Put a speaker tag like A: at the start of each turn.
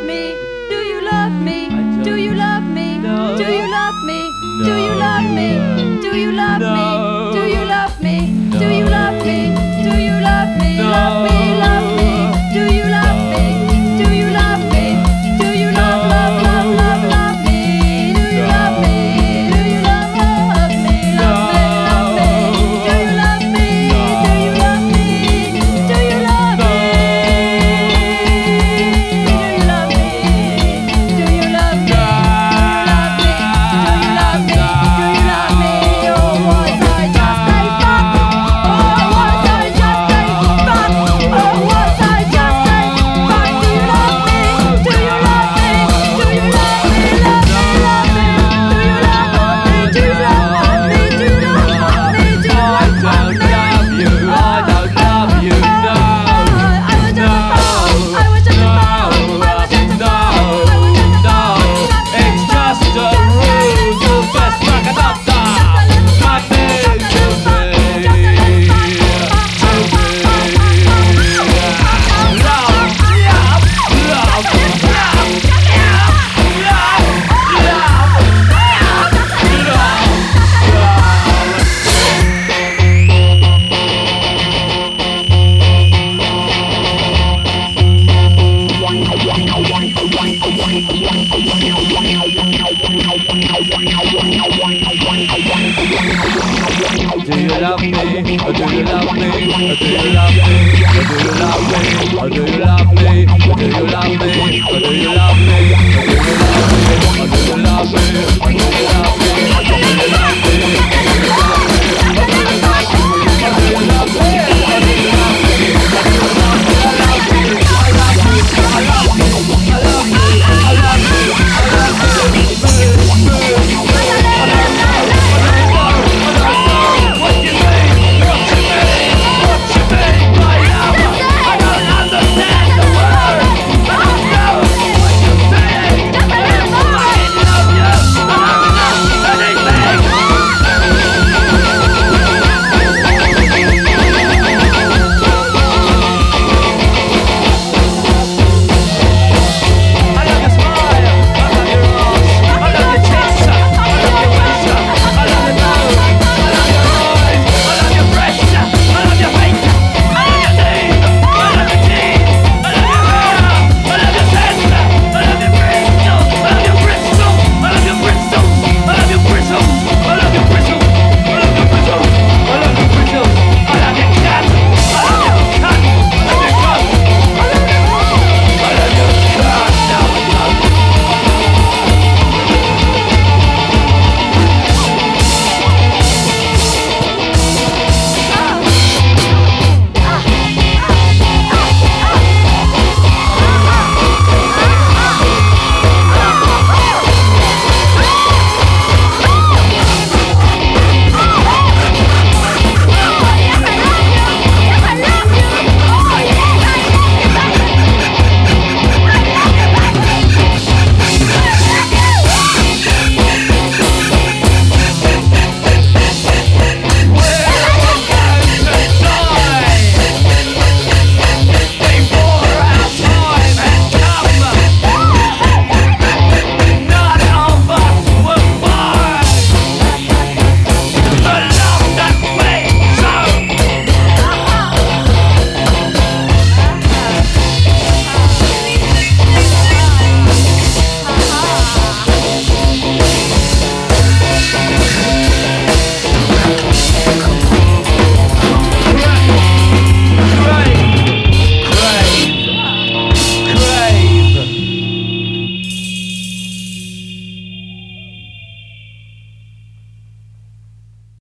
A: me? Do you love me?
B: I don't
A: Do you love me?
B: know.
A: Do you love me?
B: No.
A: Do you love me? Do you love
B: No.
A: me? Do you love me?
B: No.
A: Do you love me? Do you love me?
B: No.
A: Love me, love me. Do you love me? Do you love me? Do you love, love, love, love, love me? Do you love me? Do you love, love me? Love me, love me. Do you love me? Do you love me? Do you love me? Do you love me? Do you love me?
B: Do you love me? Or do you love me? Or do you love me? Or do you love me? Or do you love me? Or do you love me? Or do you love me? Or do you love me? Or do you love me? Or do you love me?